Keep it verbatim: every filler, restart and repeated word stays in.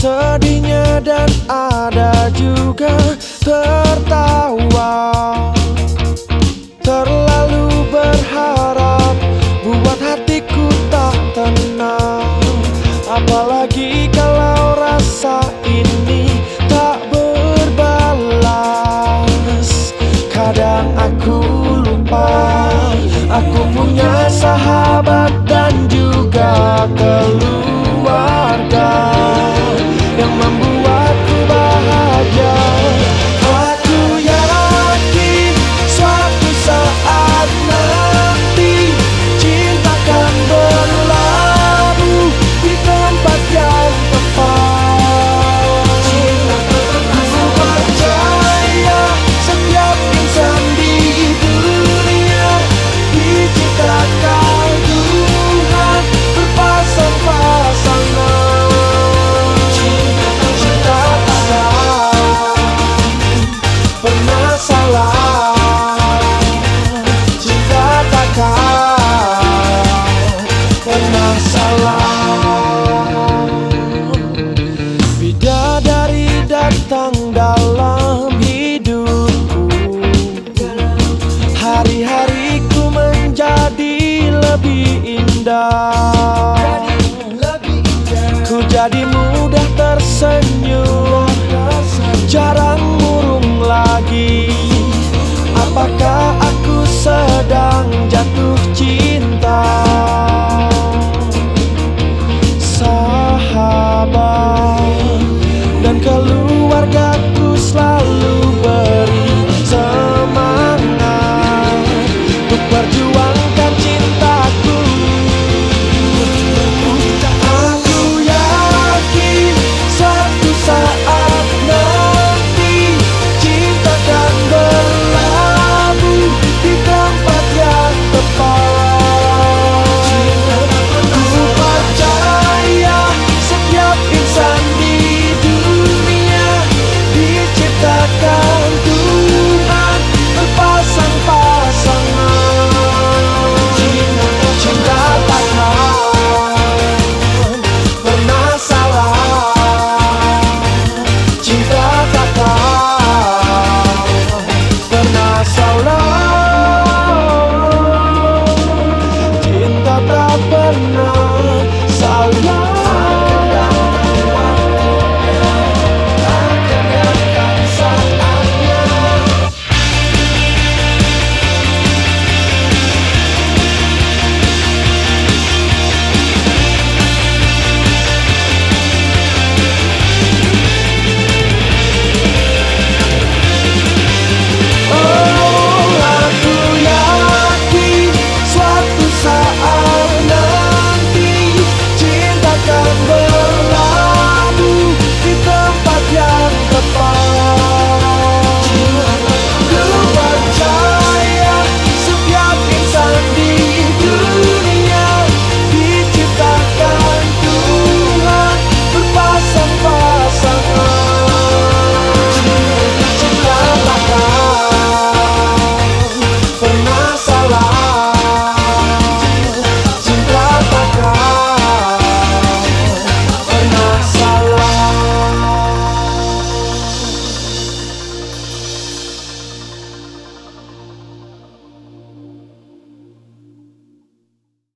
sedihnya dan ada juga tertawa. Terlalu berharap buat hatiku tak tenang, apalagi kalau rasa ini tak berbalas. Kadang aku lupa aku punya sahabat dan juga keluarga yang membuatku bahagia. Aku yakin suatu saat nanti cinta akan berlabuh di tempat yang tepat. Aku percaya setiap insan di dunia diciptakan Tuhan berpasang-pasangan. Cinta takkan pernah salah, cinta takkan pernah salah. Bidadari datang dalam hidupku, hari-hariku menjadi lebih indah. Ku jadi mudah tersenyum, jarang murung lagi. Apakah aku sedang jatuh cinta? Sahabat dan keluargaku selalu beri semangat untuk perjuangkan cintaku. Aku yakin suatu saat nanti cinta akan berlabuh di tempat yang tepat. Ku percaya setiap insan di dunia diciptakan Tuhan berpasang-pasangan. Cinta takkan pernah salah, cinta takkan pernah salah, cinta tak pernah